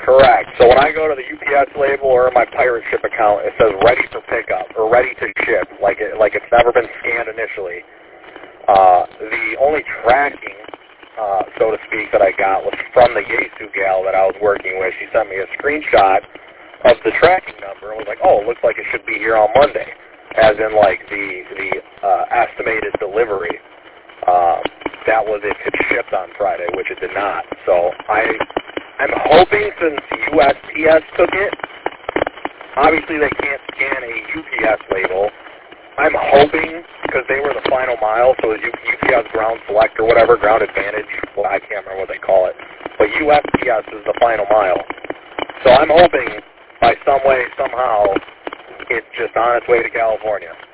Correct. So when I go to the UPS label or my pirate ship account, it says ready for pickup or ready to ship, like it's never been scanned initially. The only tracking, so to speak, that I got was from the Yaesu gal that I was working with. She sent me a screenshot of the tracking number and was like, oh, it looks like it should be here on Monday, as in like the estimated delivery. That was it could shipped on Friday, which it did not. So I'm hoping, since USPS took it, obviously they can't scan a UPS label. I'm hoping, because they were the final mile, so it was UPS Ground Select or whatever, Ground Advantage, well, I can't remember what they call it, but USPS is the final mile. So I'm hoping by some way, somehow, it's just on its way to California.